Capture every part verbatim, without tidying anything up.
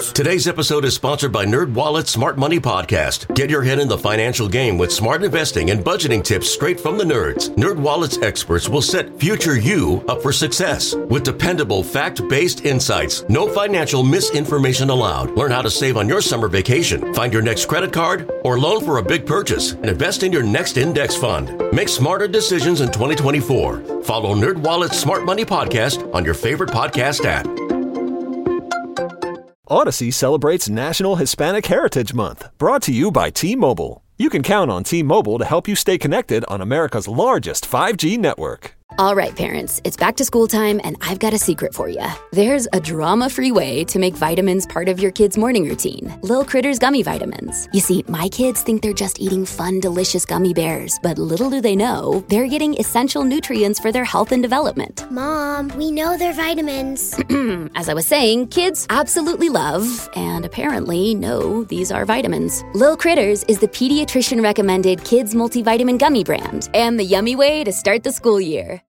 Yes. Today's episode is sponsored by NerdWallet's Smart Money Podcast. Get your head in the financial game with smart investing and budgeting tips straight from the nerds. NerdWallet's experts will set future you up for success with dependable, fact-based insights. No financial misinformation allowed. Learn how to save on your summer vacation, find your next credit card, or loan for a big purchase, and invest in your next index fund. Make smarter decisions in twenty twenty-four. Follow NerdWallet's Smart Money Podcast on your favorite podcast app. Odyssey celebrates National Hispanic Heritage Month, brought to you by T-Mobile. You can count on T-Mobile to help you stay connected on America's largest five G network. All right, parents, it's back to school time, and I've got a secret for you. There's a drama-free way to make vitamins part of your kid's morning routine. Lil Critters Gummy Vitamins. You see, my kids think they're just eating fun, delicious gummy bears, but little do they know, they're getting essential nutrients for their health and development. Mom, we know they're vitamins. As I was saying, kids absolutely love, and apparently know, these are vitamins. Lil Critters is the pediatrician-recommended kids multivitamin gummy brand, and the yummy way to start the school year.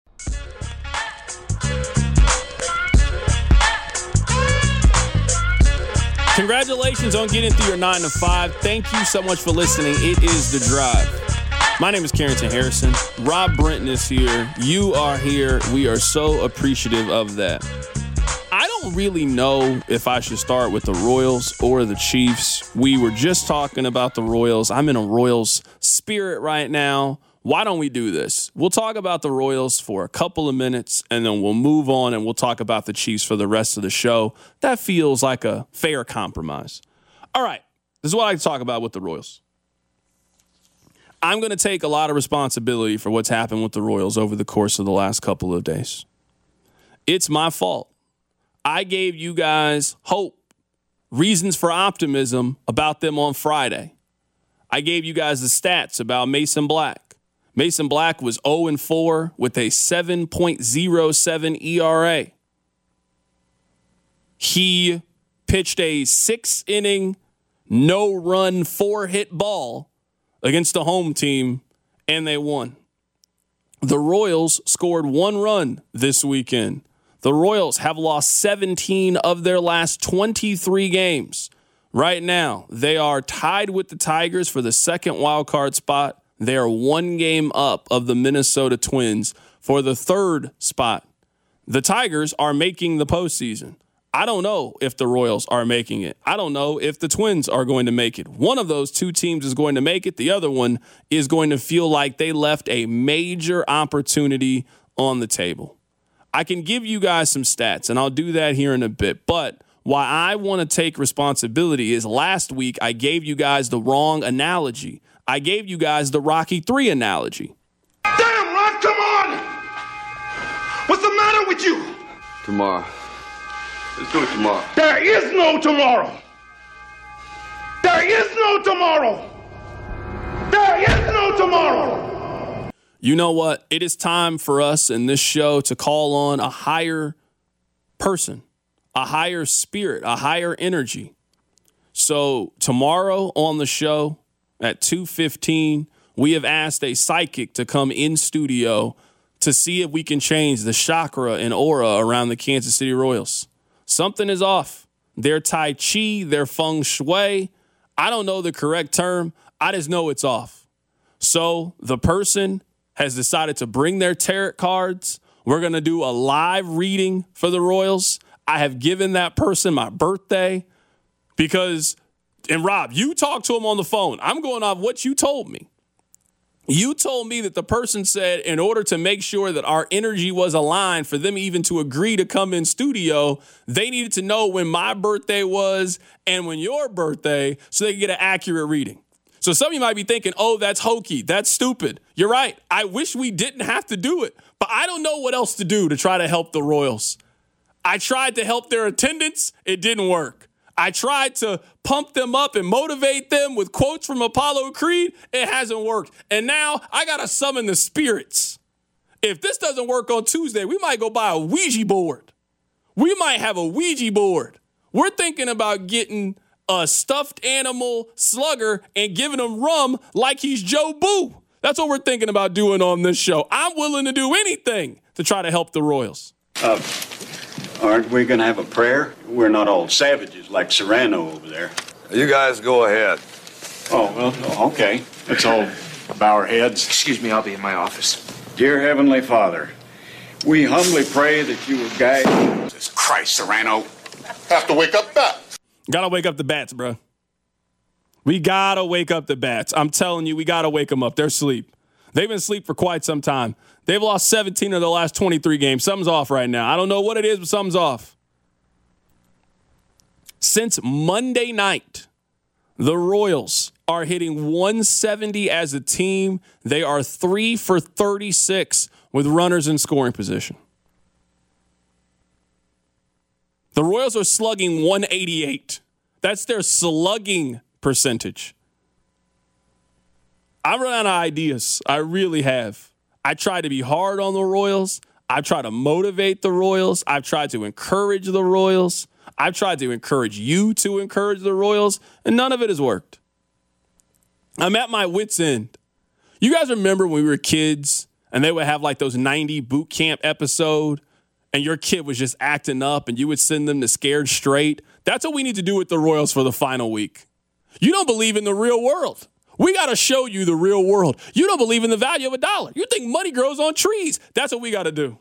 Congratulations on getting through your nine to five. Thank you so much for listening. It is The Drive. My name is Carrington Harrison. Rob Brenton is here. You are here. We are so appreciative of that. I don't really know if I should start with the Royals or the Chiefs. We were just talking about the Royals. I'm in a Royals spirit right now. Why don't we do this? We'll talk about the Royals for a couple of minutes, and then we'll move on and we'll talk about the Chiefs for the rest of the show. That feels like a fair compromise. All right, this is what I like to talk about with the Royals. I'm going to take a lot of responsibility for what's happened with the Royals over the course of the last couple of days. It's my fault. I gave you guys hope, reasons for optimism about them on Friday. I gave you guys the stats about Mason Black. Mason Black was oh and four with a seven point oh seven E R A. He pitched a six-inning, no-run, four-hit ball against the home team, and they won. The Royals scored one run this weekend. The Royals have lost seventeen of their last twenty-three games. Right now, they are tied with the Tigers for the second wild card spot. They are one game up of the Minnesota Twins for the third spot. The Tigers are making the postseason. I don't know if the Royals are making it. I don't know if the Twins are going to make it. One of those two teams is going to make it. The other one is going to feel like they left a major opportunity on the table. I can give you guys some stats, and I'll do that here in a bit. But why I want to take responsibility is last week I gave you guys the wrong analogy. I gave you guys the Rocky three analogy. Damn, Rock, come on! What's the matter with you? Tomorrow. Let's do it tomorrow. There is no tomorrow. There is no tomorrow. There is no tomorrow. You know what? It is time for us in this show to call on a higher person, a higher spirit, a higher energy. So tomorrow on the show, at two fifteen, we have asked a psychic to come in studio to see if we can change the chakra and aura around the Kansas City Royals. Something is off. Their Tai Chi, their Feng Shui, I don't know the correct term. I just know it's off. So the person has decided to bring their tarot cards. We're going to do a live reading for the Royals. I have given that person my birthday because... And Rob, you talked to him on the phone. I'm going off what you told me. You told me that the person said in order to make sure that our energy was aligned for them even to agree to come in studio, they needed to know when my birthday was and when your birthday so they could get an accurate reading. So some of you might be thinking, oh, that's hokey. That's stupid. You're right. I wish we didn't have to do it, but I don't know what else to do to try to help the Royals. I tried to help their attendance. It didn't work. I tried to pump them up and motivate them with quotes from Apollo Creed. It hasn't worked. And now I got to summon the spirits. If this doesn't work on Tuesday, we might go buy a Ouija board. We might have a Ouija board. We're thinking about getting a stuffed animal slugger and giving him rum like he's Joe Boo. That's what we're thinking about doing on this show. I'm willing to do anything to try to help the Royals. Uh, Aren't we going to have a prayer? We're not all savages like Serrano over there. You guys go ahead. Oh, well, okay. Let's all bow our heads. Excuse me, I'll be in my office. Dear Heavenly Father, we humbly pray that you will guide Jesus Christ, Serrano. Have to wake up bats. Gotta wake up the bats, bro. We gotta wake up the bats. I'm telling you, we gotta wake them up. They're asleep. They've been asleep for quite some time. They've lost seventeen of the last twenty-three games. Something's off right now. I don't know what it is, but something's off. Since Monday night, the Royals are hitting one seventy as a team. They are three for thirty-six with runners in scoring position. The Royals are slugging one eighty-eight. That's their slugging percentage. I've run out of ideas. I really have. I try to be hard on the Royals. I try to motivate the Royals. I've tried to encourage the Royals. I've tried to encourage you to encourage the Royals, and none of it has worked. I'm at my wit's end. You guys remember when we were kids and they would have like those ninety boot camp episode and your kid was just acting up and you would send them to Scared Straight? That's what we need to do with the Royals for the final week. You don't believe in the real world. We got to show you the real world. You don't believe in the value of a dollar. You think money grows on trees. That's what we got to do.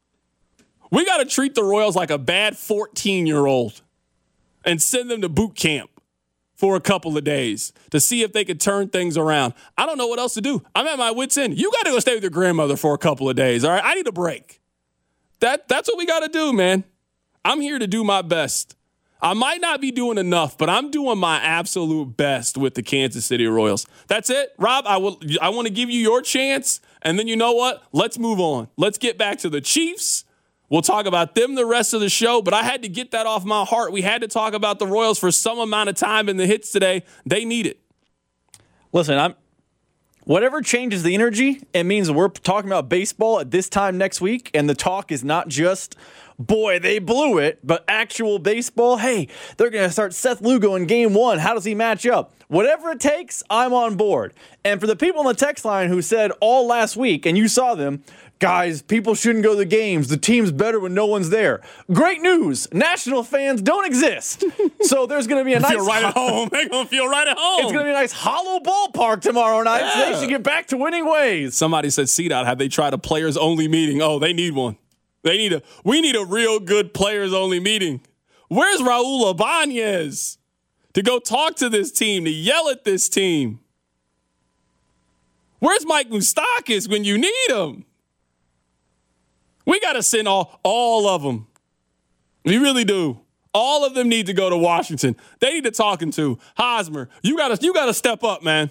We got to treat the Royals like a bad fourteen-year-old and send them to boot camp for a couple of days to see if they could turn things around. I don't know what else to do. I'm at my wit's end. You got to go stay with your grandmother for a couple of days, all right? I need a break. That, that's what we got to do, man. I'm here to do my best. I might not be doing enough, but I'm doing my absolute best with the Kansas City Royals. That's it. Rob, I will. I want to give you your chance, and then you know what? Let's move on. Let's get back to the Chiefs. We'll talk about them the rest of the show, but I had to get that off my heart. We had to talk about the Royals for some amount of time in the hits today. They need it. Listen, I'm whatever changes the energy, it means we're talking about baseball at this time next week, and the talk is not just, boy, they blew it, but actual baseball. Hey, they're going to start Seth Lugo in game one. How does he match up? Whatever it takes, I'm on board. And for the people on the text line who said all last week, and you saw them, guys, people shouldn't go to the games. The team's better when no one's there. Great news. National fans don't exist. So there's going to be a nice... feel right at home. They're going to feel right at home. It's going to be a nice hollow ballpark tomorrow night. Yeah. So they should get back to winning ways. Somebody said, C DOT, have they tried a players-only meeting? Oh, they need one. They need a. We need a real good players-only meeting. Where's Raul Ibanez to go talk to this team, to yell at this team? Where's Mike Moustakas when you need him? We got to send all, all of them. We really do. All of them need to go to Washington. They need to talking to Hosmer. You got to you got to step up, man.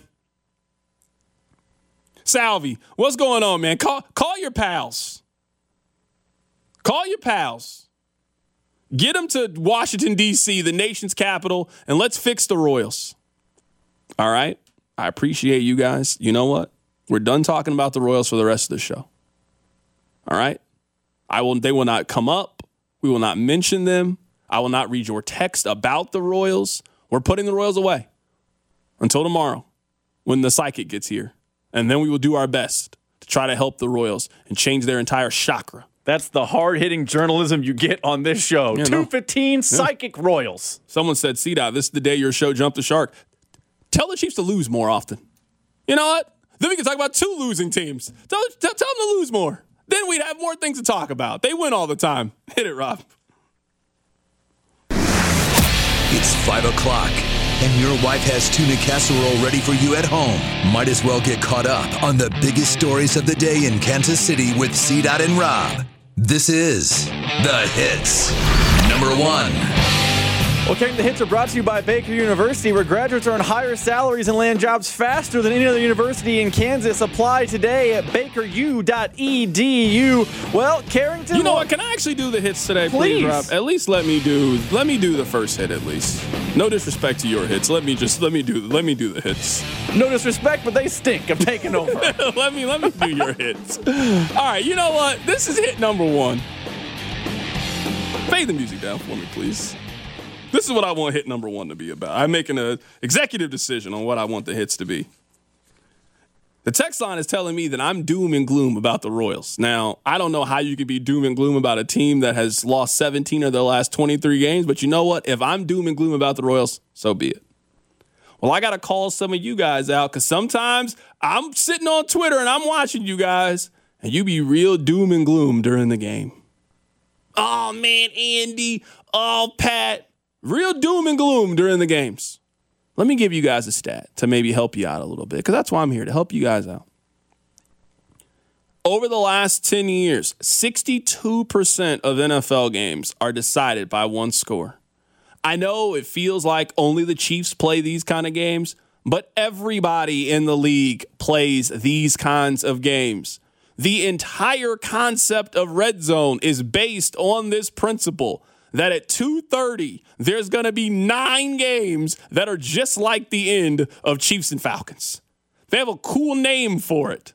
Salvi, what's going on, man? Call call your pals. Call your pals. Get them to Washington, D C, the nation's capital, and let's fix the Royals. All right? I appreciate you guys. You know what? We're done talking about the Royals for the rest of the show. All right? I will. They will not come up. We will not mention them. I will not read your text about the Royals. We're putting the Royals away until tomorrow when the psychic gets here. And then we will do our best to try to help the Royals and change their entire chakra. That's the hard-hitting journalism you get on this show. Yeah, two fifteen no. Psychic yeah. Royals. Someone said, C DOT, this is the day your show jumped the shark. Tell the Chiefs to lose more often. You know what? Then we can talk about two losing teams. Tell, tell, tell them to lose more. Then we'd have more things to talk about. They win all the time. Hit it, Rob. It's five o'clock, and your wife has tuna casserole ready for you at home. Might as well get caught up on the biggest stories of the day in Kansas City with C DOT and Rob. This is The Hits. Number one. Okay, the hits are brought to you by Baker University, where graduates earn higher salaries and land jobs faster than any other university in Kansas. Apply today at baker u dot e d u. Well, Carrington, you know what? Can I actually do the hits today, please, please Rob? At least let me do let me do the first hit at least. No disrespect to your hits. Let me just let me do let me do the hits. No disrespect, but they stink. I'm taking over. let me let me do your hits. All right, you know what? This is hit number one. Fade the music down for me, please. This is what I want hit number one to be about. I'm making an executive decision on what I want the hits to be. The text line is telling me that I'm doom and gloom about the Royals. Now, I don't know how you could be doom and gloom about a team that has lost seventeen of their last twenty-three games, but you know what? If I'm doom and gloom about the Royals, so be it. Well, I got to call some of you guys out because sometimes I'm sitting on Twitter and I'm watching you guys, and you be real doom and gloom during the game. Oh, man, Andy. Oh, Pat. Real doom and gloom during the games. Let me give you guys a stat to maybe help you out a little bit, because that's why I'm here, to help you guys out. Over the last ten years, sixty-two percent of N F L games are decided by one score. I know it feels like only the Chiefs play these kind of games, but everybody in the league plays these kinds of games. The entire concept of red zone is based on this principle that at two thirty, there's going to be nine games that are just like the end of Chiefs and Falcons. They have a cool name for it.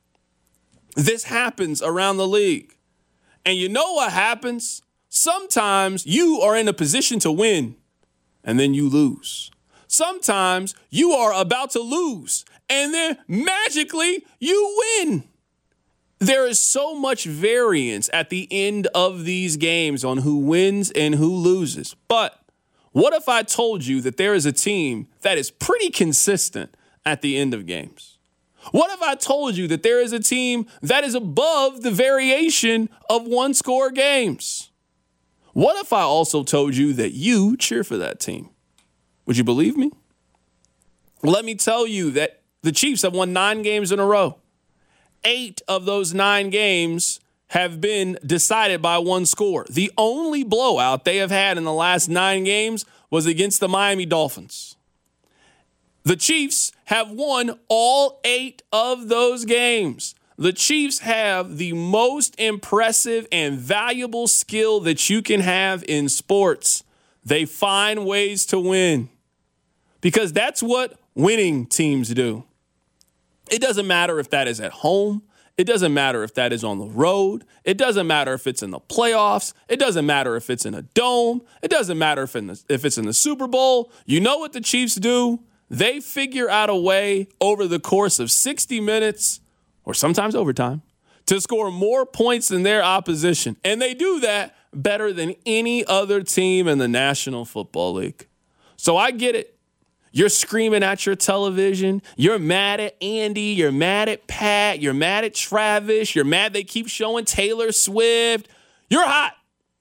This happens around the league. And you know what happens? Sometimes you are in a position to win, and then you lose. Sometimes you are about to lose, and then magically you win. There is so much variance at the end of these games on who wins and who loses. But what if I told you that there is a team that is pretty consistent at the end of games? What if I told you that there is a team that is above the variation of one-score games? What if I also told you that you cheer for that team? Would you believe me? Let me tell you that the Chiefs have won nine games in a row. Eight of those nine games have been decided by one score. The only blowout they have had in the last nine games was against the Miami Dolphins. The Chiefs have won all eight of those games. The Chiefs have the most impressive and valuable skill that you can have in sports. They find ways to win, because that's what winning teams do. It doesn't matter if that is at home. It doesn't matter if that is on the road. It doesn't matter if it's in the playoffs. It doesn't matter if it's in a dome. It doesn't matter if, in the, if it's in the Super Bowl. You know what the Chiefs do? They figure out a way over the course of sixty minutes, or sometimes overtime, to score more points than their opposition. And they do that better than any other team in the National Football League. So I get it. You're screaming at your television. You're mad at Andy. You're mad at Pat. You're mad at Travis. You're mad they keep showing Taylor Swift. You're hot.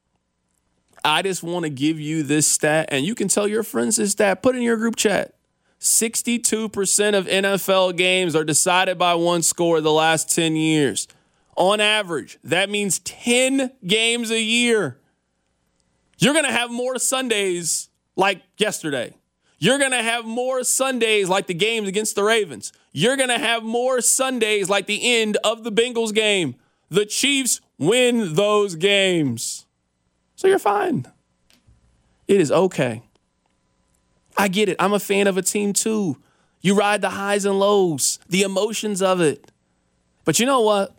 I just want to give you this stat, and you can tell your friends this stat. Put it in your group chat. sixty-two percent of N F L games are decided by one score the last ten years. On average, that means ten games a year. You're going to have more Sundays like yesterday. You're going to have more Sundays like the games against the Ravens. You're going to have more Sundays like the end of the Bengals game. The Chiefs win those games. So you're fine. It is okay. I get it. I'm a fan of a team too. You ride the highs and lows, the emotions of it. But you know what?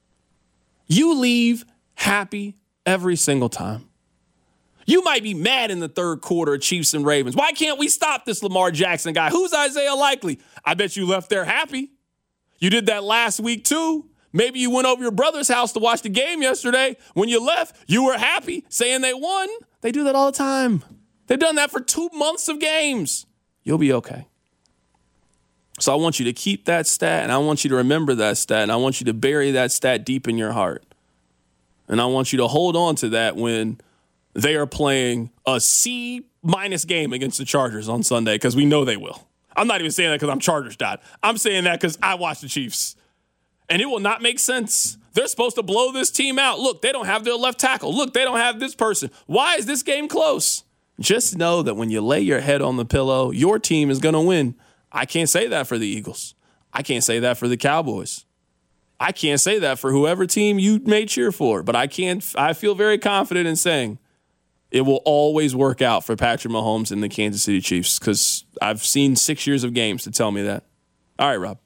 You leave happy every single time. You might be mad in the third quarter of Chiefs and Ravens. Why can't we stop this Lamar Jackson guy? Who's Isaiah Likely? I bet you left there happy. You did that last week too. Maybe you went over your brother's house to watch the game yesterday. When you left, you were happy, saying they won. They do that all the time. They've done that for two months of games. You'll be okay. So I want you to keep that stat, and I want you to remember that stat, and I want you to bury that stat deep in your heart. And I want you to hold on to that when they are playing a C-minus game against the Chargers on Sunday, because we know they will. I'm not even saying that because I'm Chargers dad. I'm saying that because I watch the Chiefs. And it will not make sense. They're supposed to blow this team out. Look, they don't have their left tackle. Look, they don't have this person. Why is this game close? Just know that when you lay your head on the pillow, your team is going to win. I can't say that for the Eagles. I can't say that for the Cowboys. I can't say that for whoever team you may cheer for. But I can't. I feel very confident in saying it will always work out for Patrick Mahomes and the Kansas City Chiefs, because I've seen six years of games to tell me that. All right, Rob.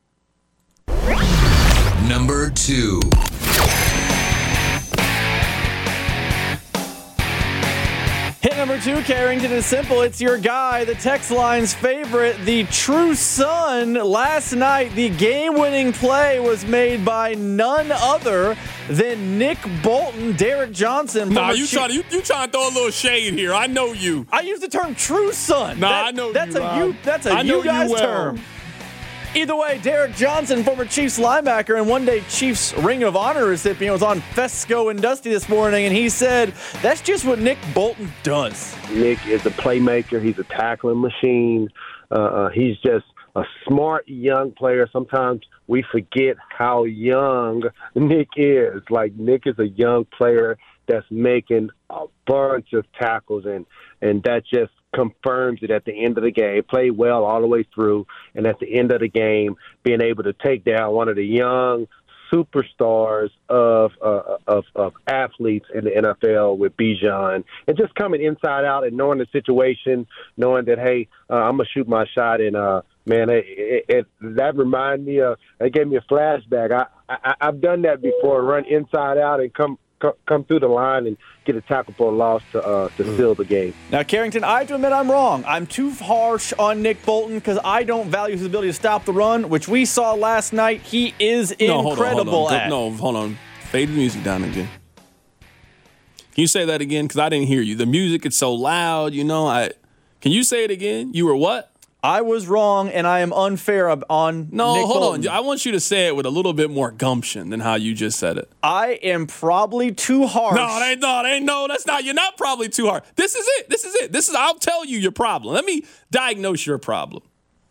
Number two. Hit number number two, Carrington, is simple. It's your guy, the text line's favorite, the true son. Last night, the game-winning play was made by none other than Nick Bolton, Derek Johnson. Nah, you trying, you, you trying to throw a little shade here. I know you. I use the term true son. Nah, that, I know that's you, a Rob. you. That's a I know you guys you well. term. Either way, Derek Johnson, former Chiefs linebacker and one-day Chiefs Ring of Honor recipient, was on Fesco and Dusty this morning, and he said, that's just what Nick Bolton does. Nick is a playmaker. He's a tackling machine. Uh, uh, he's just a smart young player. Sometimes we forget how young Nick is. Like, Nick is a young player that's making a bunch of tackles, and, and that just confirms it at the end of the game. Played well all the way through, and at the end of the game, being able to take down one of the young superstars of uh, of, of athletes in the N F L with Bijan, and just coming inside out and knowing the situation, knowing that, hey, uh, I'm gonna shoot my shot, and uh, man, it, it, it, that reminded me of, it gave me a flashback. I, I I've done that before, run inside out and come. come through the line and get a tackle for a loss to uh, to mm. seal the game. Now, Carrington, I have to admit I'm wrong. I'm too harsh on Nick Bolton because I don't value his ability to stop the run, which we saw last night. He is no, incredible hold on, hold on. at. No, hold on. Fade the music down again. Can you say that again? Because I didn't hear you. The music is so loud, you know. I Can you say it again? You were what? I was wrong, and I am unfair on No, Nick hold Bolton. on. I want you to say it with a little bit more gumption than how you just said it. I am probably too harsh. No, they, no, they, no, that's not. You're not probably too hard. This is it. This is it. This is. I'll tell you your problem. Let me diagnose your problem.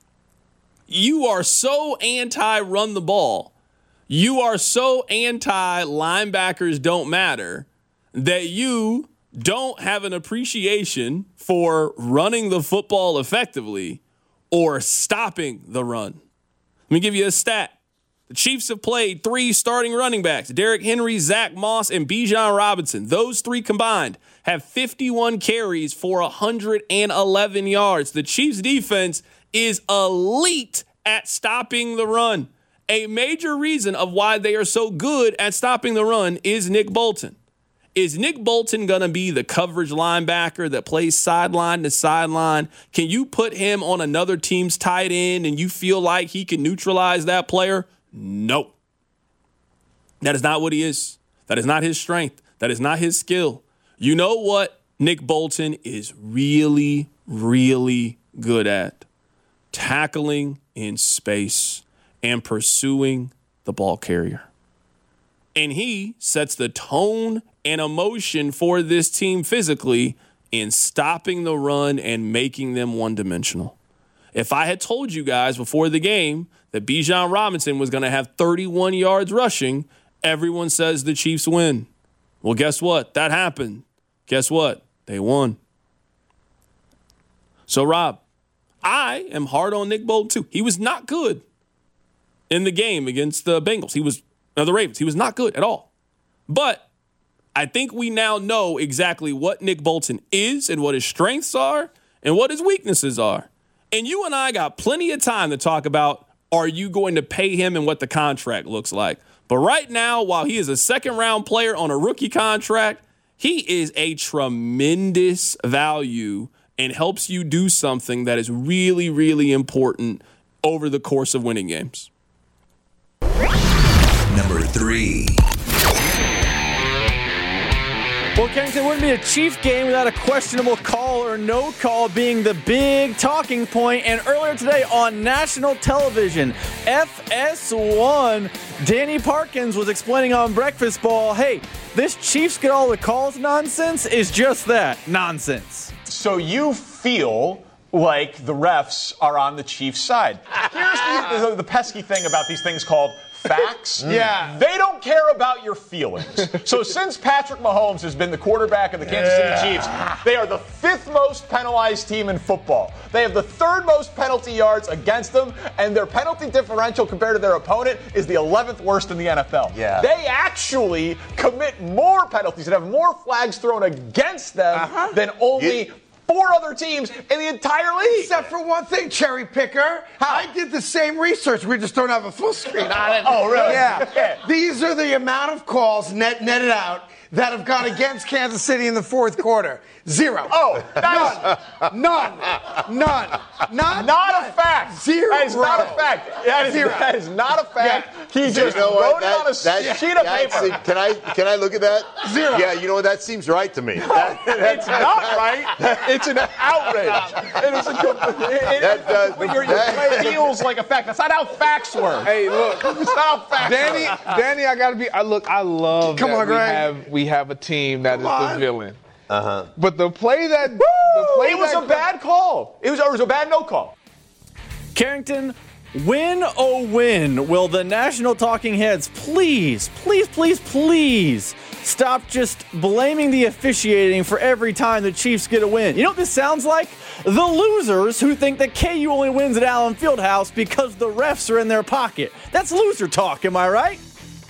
You are so anti-run the ball. You are so anti-linebackers don't matter that you don't have an appreciation for running the football effectively or stopping the run. Let me give you a stat. The Chiefs have played three starting running backs, Derrick Henry, Zach Moss, and Bijan Robinson. Those three combined have fifty-one carries for one hundred eleven yards. The Chiefs' defense is elite at stopping the run. A major reason of why they are so good at stopping the run is Nick Bolton. Is Nick Bolton going to be the coverage linebacker that plays sideline to sideline? Can you put him on another team's tight end and you feel like he can neutralize that player? No. That is not what he is. That is not his strength. That is not his skill. You know what Nick Bolton is really, really good at? Tackling in space and pursuing the ball carrier. And he sets the tone and emotion for this team physically in stopping the run and making them one-dimensional. If I had told you guys before the game that Bijan Robinson was going to have thirty-one yards rushing, everyone says the Chiefs win. Well, guess what? That happened. Guess what? They won. So, Rob, I am hard on Nick Bolton, too. He was not good in the game against the Bengals. He was, no, the Ravens. He was not good at all. But I think we now know exactly what Nick Bolton is and what his strengths are and what his weaknesses are. And you and I got plenty of time to talk about, are you going to pay him and what the contract looks like? But right now, while he is a second-round player on a rookie contract, he is a tremendous value and helps you do something that is really, really important over the course of winning games. Number three. Well, Carrington, wouldn't be a Chief game without a questionable call or no call being the big talking point. And earlier today on national television, F S one, Danny Parkins was explaining on Breakfast Ball, hey, this Chiefs get all the calls nonsense is just that, nonsense. So you feel like the refs are on the Chiefs' side. Here's the, the, the pesky thing about these things called facts. Yeah. They don't care about your feelings. So since Patrick Mahomes has been the quarterback of the Kansas yeah. City Chiefs, they are the fifth most penalized team in football. They have the third most penalty yards against them, and their penalty differential compared to their opponent is the eleventh worst in the N F L. Yeah. They actually commit more penalties and have more flags thrown against them uh-huh. than only... You- four other teams in the entire league. Except for one thing, cherry picker. How? I did the same research. We just don't have a full screen on it. Oh, really? Yeah. yeah. These are the amount of calls net netted out that have gone against Kansas City in the fourth quarter. Zero. Oh, none. None. None. Not, not a fact. Zero. That is not a fact. That is, Zero. that is not a fact. Yeah. He just you know wrote that, it on a that, sheet of that, paper. Can I can I look at that? Zero. Yeah, you know what? That seems right to me. No, that, it's not right. It's an outrage. It is a it, that does, it, your, that feels like a fact. That's not how facts work. Hey, look. It's not how facts Danny, work. Danny, I gotta be. I look. I love Come that on, we Greg. have we have a team that Come is on. the villain. Uh huh. But the play that the play it was that a bad call. It was, it was a bad no call. Carrington, win oh win. Will the national talking heads please, please, please, please stop just blaming the officiating for every time the Chiefs get a win? You know what this sounds like? The losers who think that K U only wins at Allen Fieldhouse because the refs are in their pocket. That's loser talk, am I right?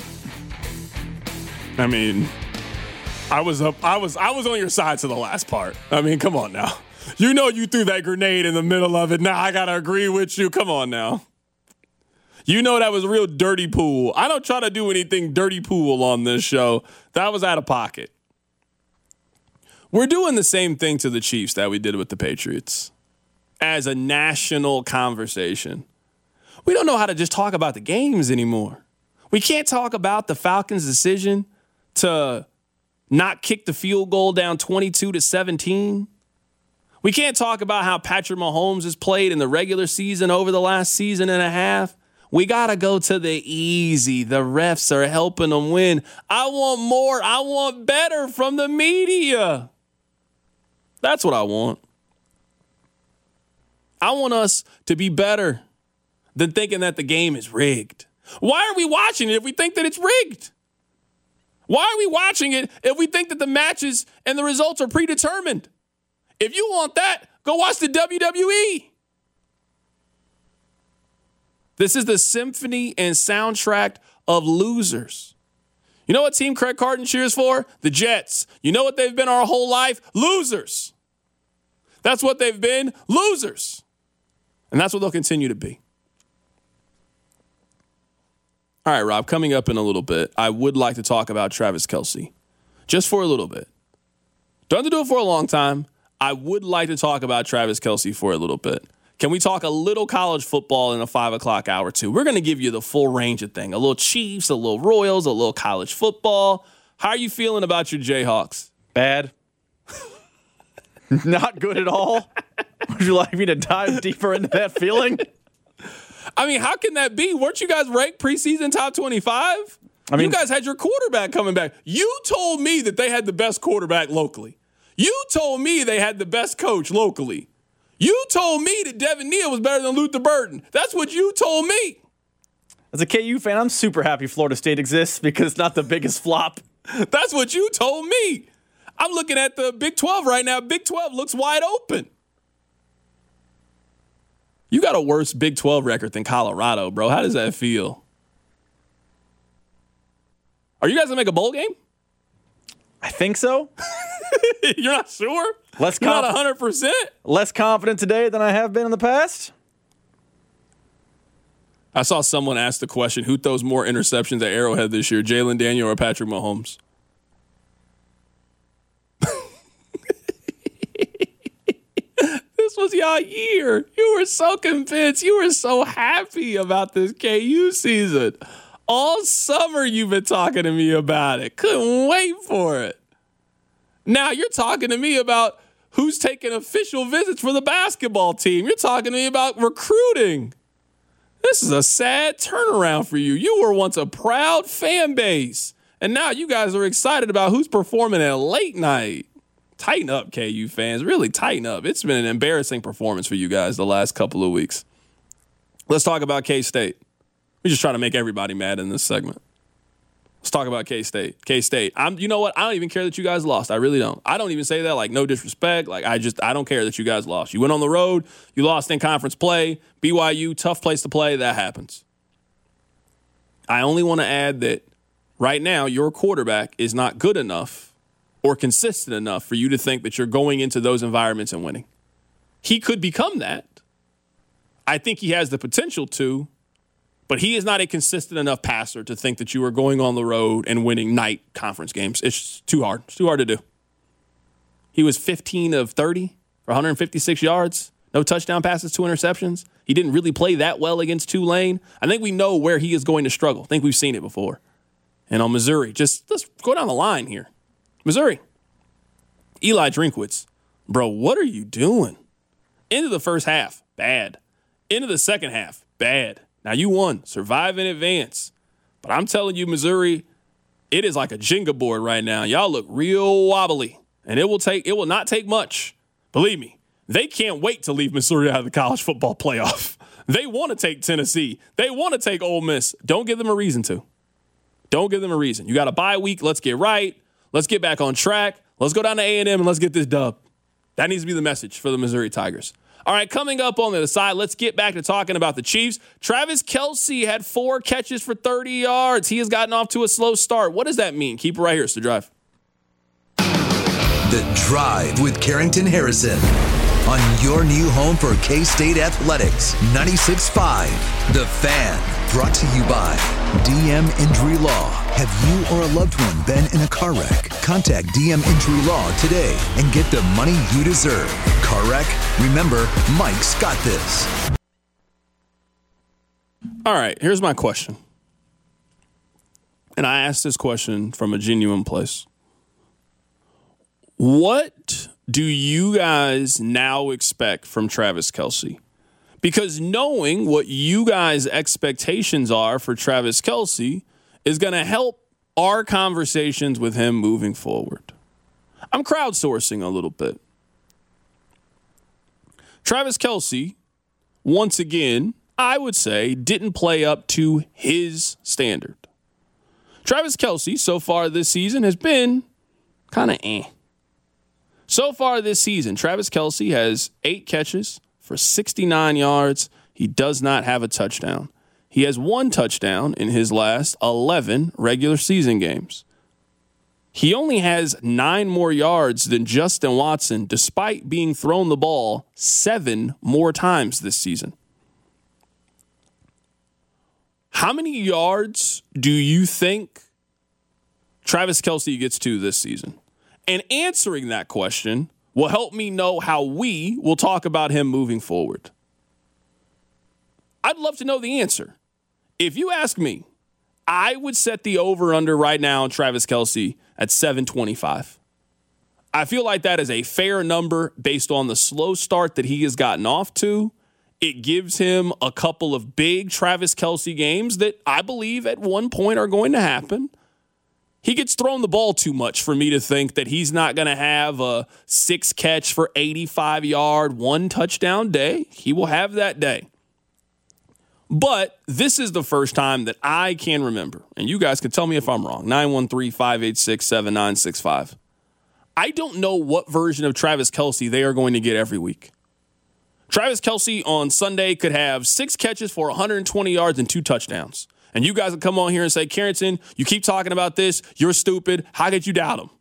I mean, I was up. I was. I was on your side to the last part. I mean, come on now. You know you threw that grenade in the middle of it. Now I gotta agree with you. Come on now. You know that was a real dirty pool. I don't try to do anything dirty pool on this show. That was out of pocket. We're doing the same thing to the Chiefs that we did with the Patriots as a national conversation. We don't know how to just talk about the games anymore. We can't talk about the Falcons' decision to not kick the field goal down twenty-two to seventeen. We can't talk about how Patrick Mahomes has played in the regular season over the last season and a half. We got to go to the easy. The refs are helping them win. I want more. I want better from the media. That's what I want. I want us to be better than thinking that the game is rigged. Why are we watching it if we think that it's rigged? Why are we watching it if we think that the matches and the results are predetermined? If you want that, go watch the W W E. This is the symphony and soundtrack of losers. You know what team Craig Carton cheers for? The Jets. You know what they've been our whole life? Losers. That's what they've been, losers. And that's what they'll continue to be. All right, Rob, coming up in a little bit, I would like to talk about Travis Kelce. Just for a little bit. Don't have to do it for a long time. I would like to talk about Travis Kelce for a little bit. Can we talk a little college football in a five o'clock hour too? We're going to give you the full range of things. A little Chiefs, a little Royals, a little college football. How are you feeling about your Jayhawks? Bad. Not good at all. Would you like me to dive deeper into that feeling? I mean, how can that be? Weren't you guys ranked preseason top twenty-five? I mean, you guys had your quarterback coming back. You told me that they had the best quarterback locally. You told me they had the best coach locally. You told me that Devin Neal was better than Luther Burden. That's what you told me. As a K U fan, I'm super happy Florida State exists because it's not the biggest flop. That's what you told me. I'm looking at the Big twelve right now. Big twelve looks wide open. You got a worse Big twelve record than Colorado, bro. How does that feel? Are you guys going to make a bowl game? I think so. You're not sure? Less You're conf- not one hundred percent? Less confident today than I have been in the past? I saw someone ask the question, who throws more interceptions at Arrowhead this year, Jalen Daniel or Patrick Mahomes? This was y'all year. You were so convinced. You were so happy about this K U season. All summer you've been talking to me about it. Couldn't wait for it. Now you're talking to me about who's taking official visits for the basketball team. You're talking to me about recruiting. This is a sad turnaround for you. You were once a proud fan base, and now you guys are excited about who's performing at late night. Tighten up, K U fans. Really tighten up. It's been an embarrassing performance for you guys the last couple of weeks. Let's talk about K-State. We're just trying to make everybody mad in this segment. Let's talk about K-State. K-State. I'm. You know what? I don't even care that you guys lost. I really don't. I don't even say that like no disrespect. Like I just I don't care that you guys lost. You went on the road. You lost in conference play. B Y U, tough place to play. That happens. I only want to add that right now your quarterback is not good enough or consistent enough for you to think that you're going into those environments and winning. He could become that. I think he has the potential to, but he is not a consistent enough passer to think that you are going on the road and winning night conference games. It's too hard. It's too hard to do. He was fifteen of thirty for one hundred fifty-six yards. No touchdown passes, two interceptions. He didn't really play that well against Tulane. I think we know where he is going to struggle. I think we've seen it before. And on Missouri, just let's go down the line here. Missouri, Eli Drinkwitz. Bro, what are you doing? Into the first half, bad. Into the second half, bad. Now you won. Survive in advance. But I'm telling you, Missouri, it is like a Jenga board right now. Y'all look real wobbly. And it will take it will not take much. Believe me. They can't wait to leave Missouri out of the college football playoff. They want to take Tennessee. They want to take Ole Miss. Don't give them a reason to. Don't give them a reason. You got a bye week. Let's get right. Let's get back on track. Let's go down to A and M and let's get this dub. That needs to be the message for the Missouri Tigers. All right, coming up on the other side, let's get back to talking about the Chiefs. Travis Kelce had four catches for thirty yards. He has gotten off to a slow start. What does that mean? Keep it right here. It's The Drive. The Drive with Carrington Harrison on your new home for K-State Athletics, ninety-six point five. The Fan, brought to you by D M Injury Law. Have you or a loved one been in a car wreck? Contact D M Injury Law today and get the money you deserve. Car wreck? Remember, Mike's got this. All right, here's my question. And I asked this question from a genuine place. What do you guys now expect from Travis Kelce? Because knowing what you guys' expectations are for Travis Kelce is going to help our conversations with him moving forward. I'm crowdsourcing a little bit. Travis Kelce, once again, I would say, didn't play up to his standard. Travis Kelce, so far this season, has been kind of eh. So far this season, Travis Kelce has eight catches for sixty-nine yards. He does not have a touchdown. He has one touchdown in his last eleven regular season games. He only has nine more yards than Justin Watson, despite being thrown the ball seven more times this season. How many yards do you think Travis Kelce gets to this season? And answering that question will help me know how we will talk about him moving forward. I'd love to know the answer. If you ask me, I would set the over-under right now on Travis Kelce at seven twenty-five. I feel like that is a fair number based on the slow start that he has gotten off to. It gives him a couple of big Travis Kelce games that I believe at one point are going to happen. He gets thrown the ball too much for me to think that he's not going to have a six catch for eighty-five yard, one touchdown day. He will have that day. But this is the first time that I can remember, and you guys can tell me if I'm wrong, nine one three, five eight six, seven nine six five. I don't know what version of Travis Kelce they are going to get every week. Travis Kelce on Sunday could have six catches for one hundred twenty yards and two touchdowns. And you guys will come on here and say, Carrington, you keep talking about this. You're stupid. How could you doubt him?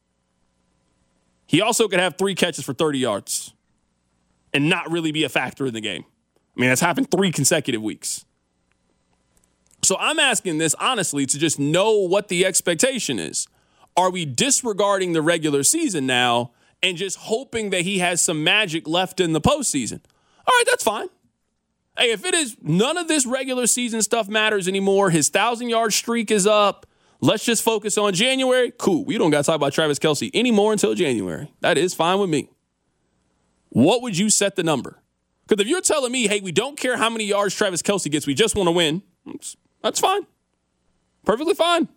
He also could have three catches for thirty yards and not really be a factor in the game. I mean, that's happened three consecutive weeks. So I'm asking this honestly to just know what the expectation is. Are we disregarding the regular season now and just hoping that he has some magic left in the postseason? All right, that's fine. Hey, if it is none of this regular season stuff matters anymore, his one thousand-yard streak is up, let's just focus on January, cool. We don't got to talk about Travis Kelce anymore until January. That is fine with me. What would you set the number? Because if you're telling me, hey, we don't care how many yards Travis Kelce gets, we just want to win, that's fine. Perfectly fine.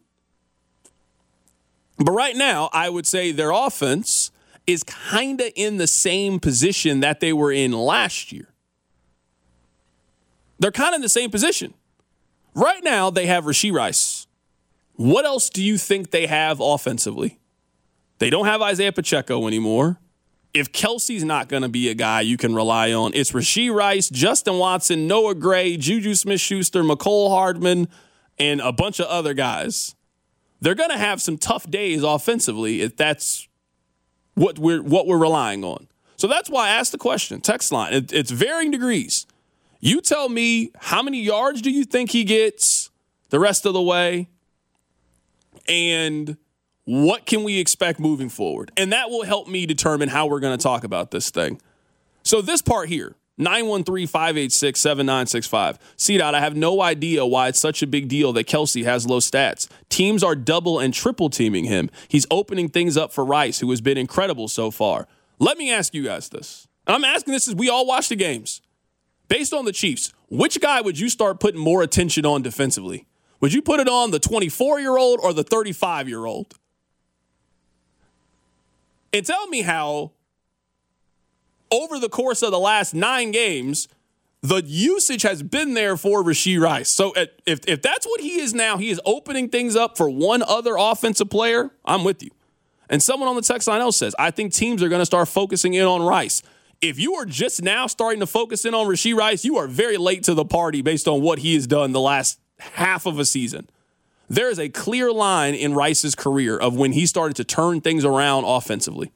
But right now, I would say their offense is kind of in the same position that they were in last year. They're kind of in the same position. Right now, they have Rashee Rice. What else do you think they have offensively? They don't have Isaiah Pacheco anymore. If Kelce's not going to be a guy you can rely on, it's Rashee Rice, Justin Watson, Noah Gray, Juju Smith-Schuster, Mecole Hardman, and a bunch of other guys. they're going to have some tough days offensively if that's what we're what we're relying on. So that's why I asked the question. Text line. It, it's varying degrees. You tell me, how many yards do you think he gets the rest of the way? And what can we expect moving forward? And that will help me determine how we're going to talk about this thing. So this part here, nine one three, five eight six, seven nine six five. C-Dot, I have no idea why it's such a big deal that Kelce has low stats. Teams are double and triple teaming him. He's opening things up for Rice, who has been incredible so far. Let me ask you guys this. And I'm asking this as we all watch the games. Based on the Chiefs, which guy would you start putting more attention on defensively? Would you put it on the twenty-four-year-old or the thirty-five-year-old? And tell me how, over the course of the last nine games, the usage has been there for Rashee Rice. So if, if that's what he is now, he is opening things up for one other offensive player, I'm with you. And someone on the text line else says, I think teams are going to start focusing in on Rice. If you are just now starting to focus in on Rashee Rice, you are very late to the party based on what he has done the last half of a season. There is a clear line in Rice's career of when he started to turn things around offensively.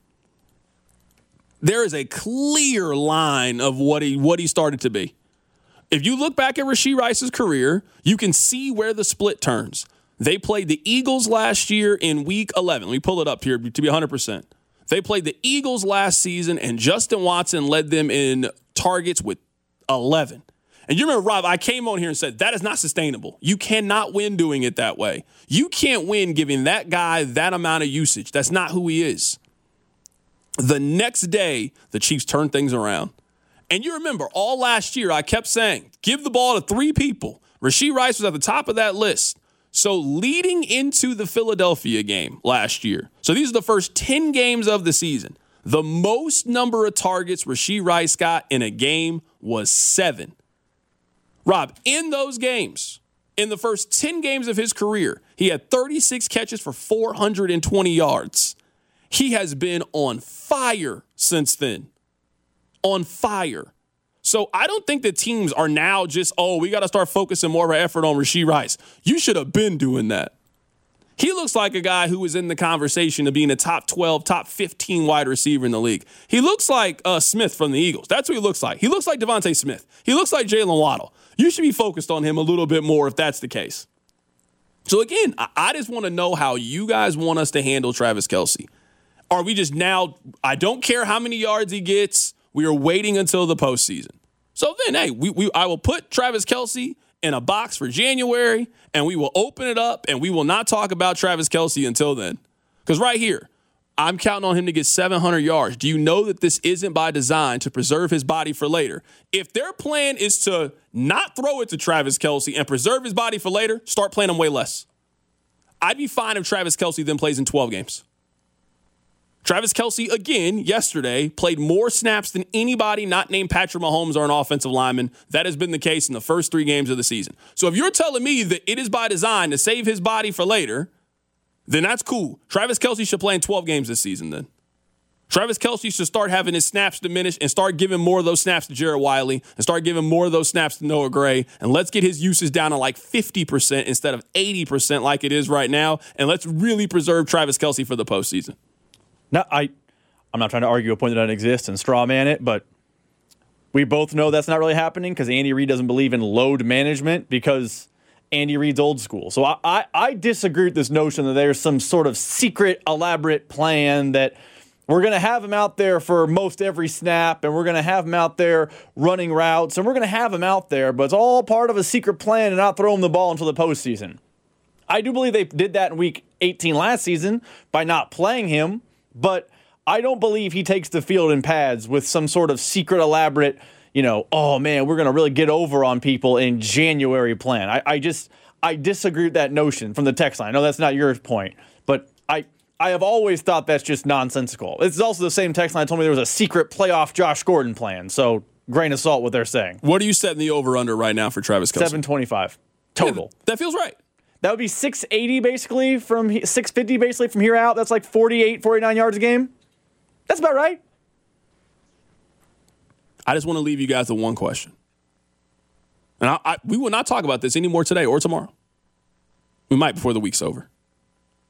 There is a clear line of what he what he started to be. If you look back at Rashee Rice's career, you can see where the split turns. They played the Eagles last year in week eleven. Let me pull it up here to be one hundred percent. They played the Eagles last season, and Justin Watson led them in targets with eleven. And you remember, Rob, I came on here and said, that is not sustainable. You cannot win doing it that way. You can't win giving that guy that amount of usage. That's not who he is. The next day, the Chiefs turned things around. And you remember, all last year, I kept saying, give the ball to three people. Rashee Rice was at the top of that list. So leading into the Philadelphia game last year, so these are the first ten games of the season, the most number of targets Rashee Rice got in a game was seven. Rob, in those games, in the first ten games of his career, he had thirty-six catches for four hundred twenty yards. He has been on fire since then. On fire. So I don't think that teams are now just, oh, we got to start focusing more of our effort on Rashee Rice. You should have been doing that. He looks like a guy who was in the conversation of being a top twelve, top fifteen wide receiver in the league. He looks like uh, Smith from the Eagles. That's what he looks like. He looks like Devontae Smith. He looks like Jalen Waddle. You should be focused on him a little bit more if that's the case. So again, I, I just want to know how you guys want us to handle Travis Kelce. Are we just now, I don't care how many yards he gets, we are waiting until the postseason. So then, hey, we, we I will put Travis Kelce in a box for January, and we will open it up, and we will not talk about Travis Kelce until then. Because right here, I'm counting on him to get seven hundred yards. Do you know that this isn't by design to preserve his body for later? If their plan is to not throw it to Travis Kelce and preserve his body for later, start playing him way less. I'd be fine if Travis Kelce then plays in twelve games. Travis Kelce, again, yesterday, played more snaps than anybody not named Patrick Mahomes or an offensive lineman. That has been the case in the first three games of the season. So if you're telling me that it is by design to save his body for later, then that's cool. Travis Kelce should play in twelve games this season then. Travis Kelce should start having his snaps diminish and start giving more of those snaps to Jared Wiley and start giving more of those snaps to Noah Gray. And let's get his usage down to like fifty percent instead of eighty percent like it is right now. And let's really preserve Travis Kelce for the postseason. Now, I, I'm not trying to argue a point that doesn't exist and straw man it, but we both know that's not really happening because Andy Reid doesn't believe in load management because Andy Reid's old school. So I, I, I disagree with this notion that there's some sort of secret, elaborate plan that we're going to have him out there for most every snap and we're going to have him out there running routes and we're going to have him out there, but it's all part of a secret plan to not throw him the ball until the postseason. I do believe they did that in week eighteen last season by not playing him. But I don't believe he takes the field in pads with some sort of secret, elaborate, you know, oh, man, we're going to really get over on people in January plan. I, I just, I disagree with that notion from the text line. I know that's not your point, but I, I have always thought that's just nonsensical. It's also the same text line that told me there was a secret playoff Josh Gordon plan. So grain of salt what they're saying. What are you setting the over-under right now for Travis Kelce? seven twenty-five total. Yeah, that feels right. That would be six eighty basically from he- six fifty basically from here out. That's like forty-eight, forty-nine yards a game. That's about right. I just want to leave you guys with one question. And I, I, we will not talk about this anymore today or tomorrow. We might before the week's over.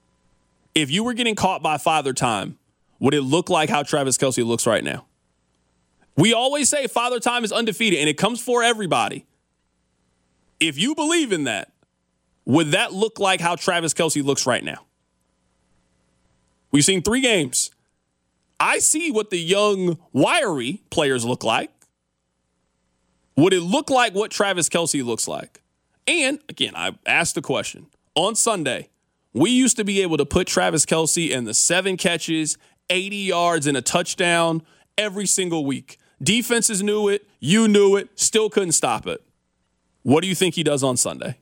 If you were getting caught by Father Time, would it look like how Travis Kelce looks right now? We always say Father Time is undefeated, and it comes for everybody. If you believe in that, would that look like how Travis Kelce looks right now? We've seen three games. I see what the young, wiry players look like. Would it look like what Travis Kelce looks like? And, again, I asked the question. On Sunday, we used to be able to put Travis Kelce in the seven catches, eighty yards, and a touchdown every single week. Defenses knew it. You knew it. Still couldn't stop it. What do you think he does on Sunday?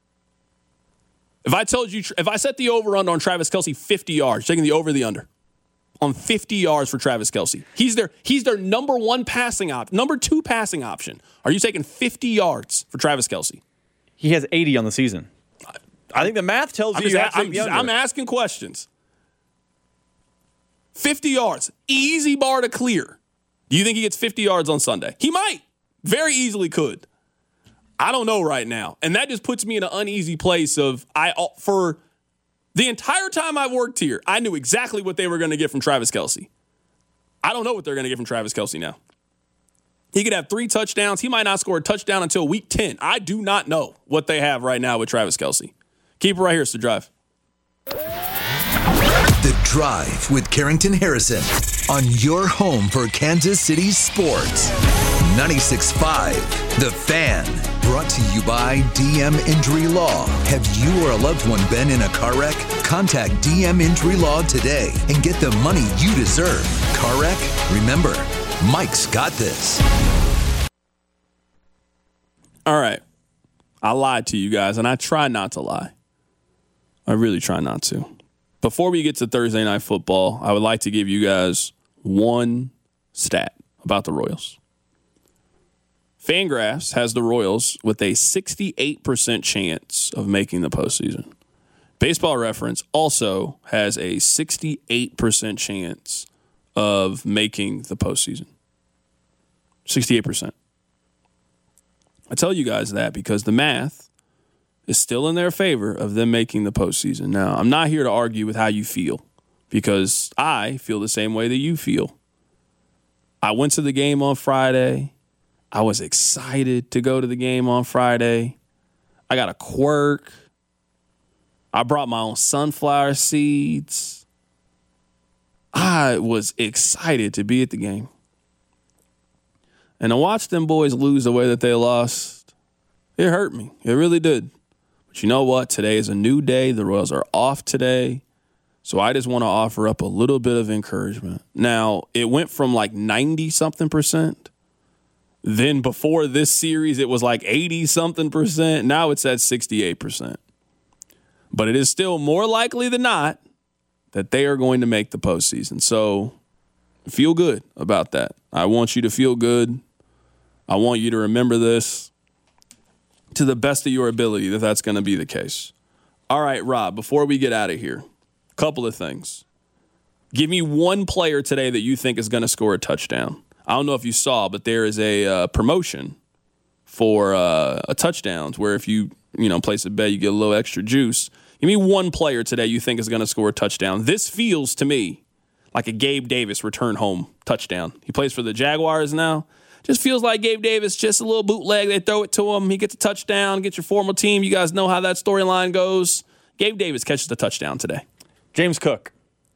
If I told you, if I set the over-under on Travis Kelce fifty yards, taking the over or the under, on fifty yards for Travis Kelce, he's their, he's their number one passing option, number two passing option. Are you taking fifty yards for Travis Kelce? He has eighty on the season. I think the math tells I'm you. Just, you I'm, just, I'm asking questions. fifty yards, easy bar to clear. Do you think he gets fifty yards on Sunday? He might. Very easily could. I don't know right now. And that just puts me in an uneasy place of, I for the entire time I've worked here, I knew exactly what they were going to get from Travis Kelce. I don't know what they're going to get from Travis Kelce now. He could have three touchdowns. He might not score a touchdown until week ten. I do not know what they have right now with Travis Kelce. Keep it right here. It's The Drive. The Drive with Carrington Harrison on your home for Kansas City sports. ninety-six point five The Fan. Brought to you by D M Injury Law. Have you or a loved one been in a car wreck? Contact D M Injury Law today and get the money you deserve. Car wreck? Remember, Mike's got this. All right. I lied to you guys, and I try not to lie. I really try not to. Before we get to Thursday Night Football, I would like to give you guys one stat about the Royals. Fangraphs has the Royals with a sixty-eight percent chance of making the postseason. Baseball Reference also has a sixty-eight percent chance of making the postseason. sixty-eight percent. I tell you guys that because the math is still in their favor of them making the postseason. Now, I'm not here to argue with how you feel because I feel the same way that you feel. I went to the game on Friday. I was excited to go to the game on Friday. I got a quirk. I brought my own sunflower seeds. I was excited to be at the game. And to watch them boys lose the way that they lost, it hurt me. It really did. But you know what? Today is a new day. The Royals are off today. So I just want to offer up a little bit of encouragement. Now, it went from like ninety-something percent. Then before this series, it was like eighty-something percent. Now it's at sixty-eight percent. But it is still more likely than not that they are going to make the postseason. So feel good about that. I want you to feel good. I want you to remember this to the best of your ability that that's going to be the case. All right, Rob, before we get out of here, a couple of things. Give me one player today that you think is going to score a touchdown. I don't know if you saw, but there is a uh, promotion for uh, a touchdowns where if you, you know, place a bet, you get a little extra juice. Give me one player today you think is going to score a touchdown. This feels to me like a Gabe Davis return home touchdown. He plays for the Jaguars now. Just feels like Gabe Davis, just a little bootleg. They throw it to him. He gets a touchdown, gets your former team. You guys know how that storyline goes. Gabe Davis catches the touchdown today. James Cook.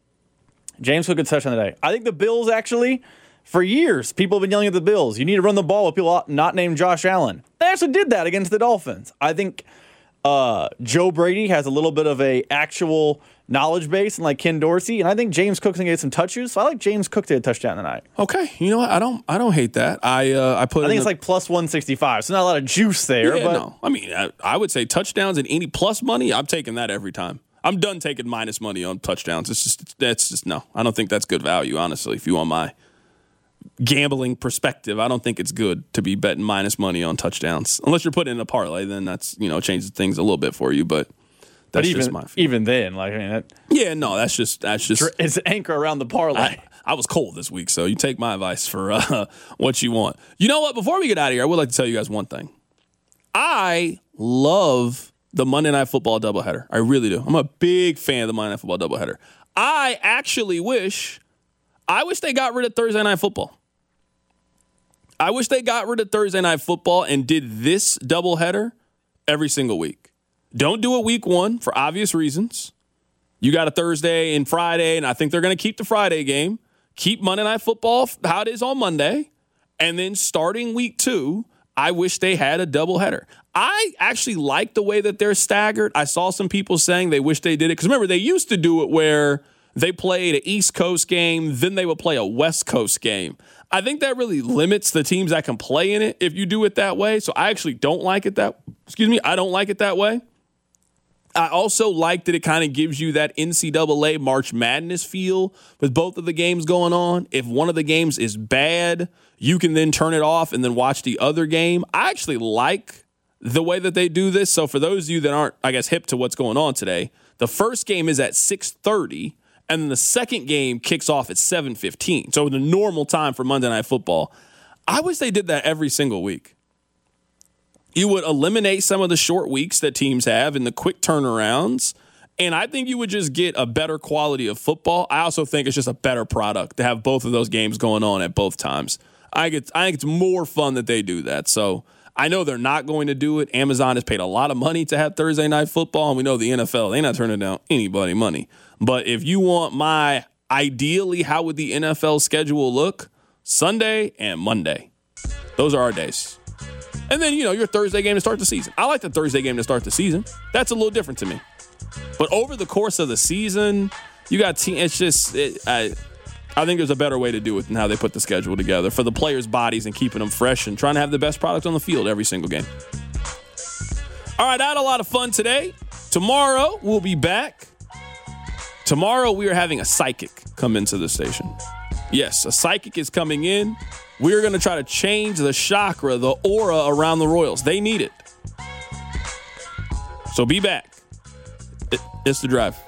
James Cook gets a touchdown today. I think the Bills actually, for years, people have been yelling at the Bills. You need to run the ball with people not named Josh Allen. They actually did that against the Dolphins. I think uh, Joe Brady has a little bit of a actual knowledge base, and like Ken Dorsey, and I think James Cook's gonna get some touches. So I like James Cook to get a touchdown tonight. Okay, you know what? I don't, I don't hate that. I, uh, I put. I think in it's the, like plus one sixty-five. So not a lot of juice there. Yeah, but no. I mean, I, I would say touchdowns and any plus money. I'm taking that every time. I'm done taking minus money on touchdowns. It's just, that's just no. I don't think that's good value, honestly. If you want my gambling perspective, I don't think it's good to be betting minus money on touchdowns unless you're putting in a parlay. Then that's, you know, changes things a little bit for you, but. That's but even, just my feeling. Even then, like I mean, that, yeah, no, that's just that's just it's anchor around the parlay. I, I was cold this week, so you take my advice for uh, what you want. You know what? Before we get out of here, I would like to tell you guys one thing. I love the Monday Night Football doubleheader. I really do. I'm a big fan of the Monday Night Football doubleheader. I actually wish, I wish they got rid of Thursday Night Football. I wish they got rid of Thursday Night Football and did this doubleheader every single week. Don't do it week one for obvious reasons. You got a Thursday and Friday, and I think they're going to keep the Friday game. Keep Monday Night Football how it is on Monday. And then starting week two, I wish they had a doubleheader. I actually like the way that they're staggered. I saw some people saying they wish they did it. Because remember, they used to do it where they played an East Coast game, then they would play a West Coast game. I think that really limits the teams that can play in it if you do it that way. So I actually don't like it that, excuse me, I don't like it that way. I also like that it kind of gives you that N C double A March Madness feel with both of the games going on. If one of the games is bad, you can then turn it off and then watch the other game. I actually like the way that they do this. So for those of you that aren't, I guess, hip to what's going on today, the first game is at six thirty, and then the second game kicks off at seven fifteen. So the normal time for Monday Night Football. I wish they did that every single week. You would eliminate some of the short weeks that teams have and the quick turnarounds, and I think you would just get a better quality of football. I also think it's just a better product to have both of those games going on at both times. I think it's, I think it's more fun that they do that. So I know they're not going to do it. Amazon has paid a lot of money to have Thursday Night Football, and we know the N F L, they're not turning down anybody money. But if you want my ideally how would the N F L schedule look, Sunday and Monday. Those are our days. And then, you know, your Thursday game to start the season. I like the Thursday game to start the season. That's a little different to me. But over the course of the season, you got team. It's just, it, I, I think there's a better way to do it than how they put the schedule together for the players' bodies and keeping them fresh and trying to have the best product on the field every single game. All right, I had a lot of fun today. Tomorrow, we'll be back. Tomorrow, we are having a psychic come into the station. Yes, a psychic is coming in. We're going to try to change the chakra, the aura around the Royals. They need it. So be back. It, it's The Drive.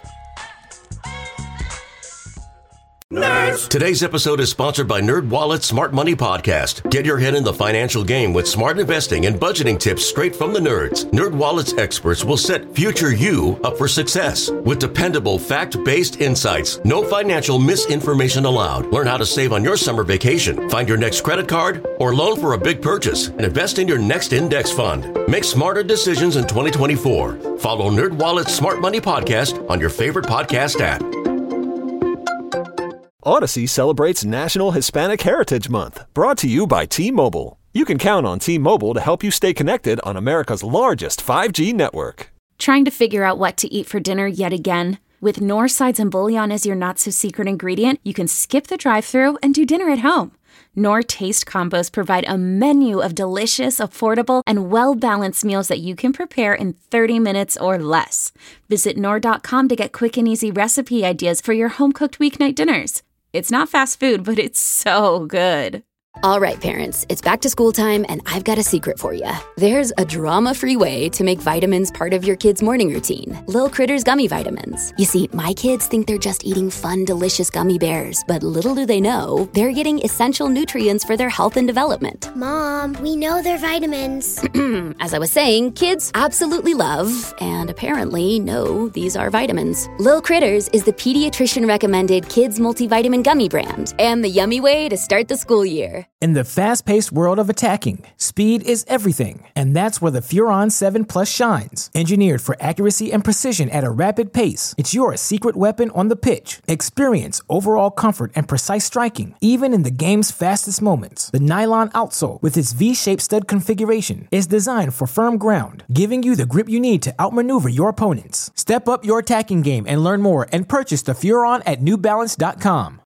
Nerds. Today's episode is sponsored by NerdWallet's Smart Money Podcast. Get your head in the financial game with smart investing and budgeting tips straight from the nerds. NerdWallet's experts will set future you up for success with dependable, fact-based insights. No financial misinformation allowed. Learn how to save on your summer vacation, find your next credit card, or loan for a big purchase, and invest in your next index fund. Make smarter decisions in twenty twenty-four. Follow NerdWallet's Smart Money Podcast on your favorite podcast app. Odyssey celebrates National Hispanic Heritage Month, brought to you by T-Mobile. You can count on T-Mobile to help you stay connected on America's largest five G network. Trying to figure out what to eat for dinner yet again? With Knorr sides and bouillon as your not-so-secret ingredient, you can skip the drive-thru and do dinner at home. Knorr Taste Combos provide a menu of delicious, affordable, and well-balanced meals that you can prepare in thirty minutes or less. Visit Knorr dot com to get quick and easy recipe ideas for your home-cooked weeknight dinners. It's not fast food, but it's so good. All right, parents, it's back to school time, and I've got a secret for you. There's a drama-free way to make vitamins part of your kid's morning routine. Lil Critters Gummy Vitamins. You see, my kids think they're just eating fun, delicious gummy bears, but little do they know, they're getting essential nutrients for their health and development. Mom, we know they're vitamins. As I was saying, kids absolutely love, and apparently know, these are vitamins. Lil Critters is the pediatrician-recommended kids multivitamin gummy brand, and the yummy way to start the school year. In the fast-paced world of attacking, speed is everything, and that's where the Furon seven Plus shines. Engineered for accuracy and precision at a rapid pace, it's your secret weapon on the pitch. Experience overall comfort and precise striking, even in the game's fastest moments. The nylon outsole, with its V-shaped stud configuration, is designed for firm ground, giving you the grip you need to outmaneuver your opponents. Step up your attacking game and learn more and purchase the Furon at New Balance dot com.